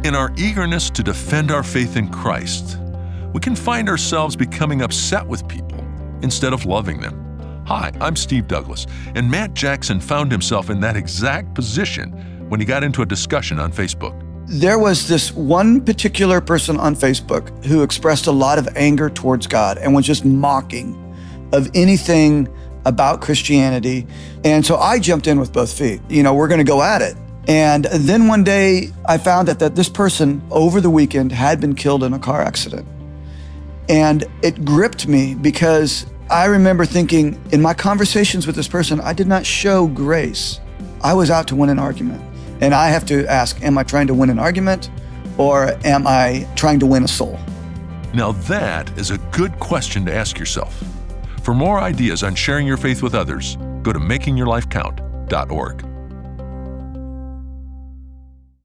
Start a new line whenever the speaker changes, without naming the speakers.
In our eagerness to defend our faith in Christ, we can find ourselves becoming upset with people instead of loving them. Hi, I'm Steve Douglas, and Matt Jackson found himself in that exact position when he got into a discussion on Facebook.
There was this one particular person on Facebook who expressed a lot of anger towards God and was just mocking of anything about Christianity. And so I jumped in with both feet. We're going to go at it. And then one day I found that this person over the weekend had been killed in a car accident. And it gripped me because I remember thinking in my conversations with this person, I did not show grace. I was out to win an argument. And I have to ask, am I trying to win an argument or am I trying to win a soul?
Now that is a good question to ask yourself. For more ideas on sharing your faith with others, go to makingyourlifecount.org.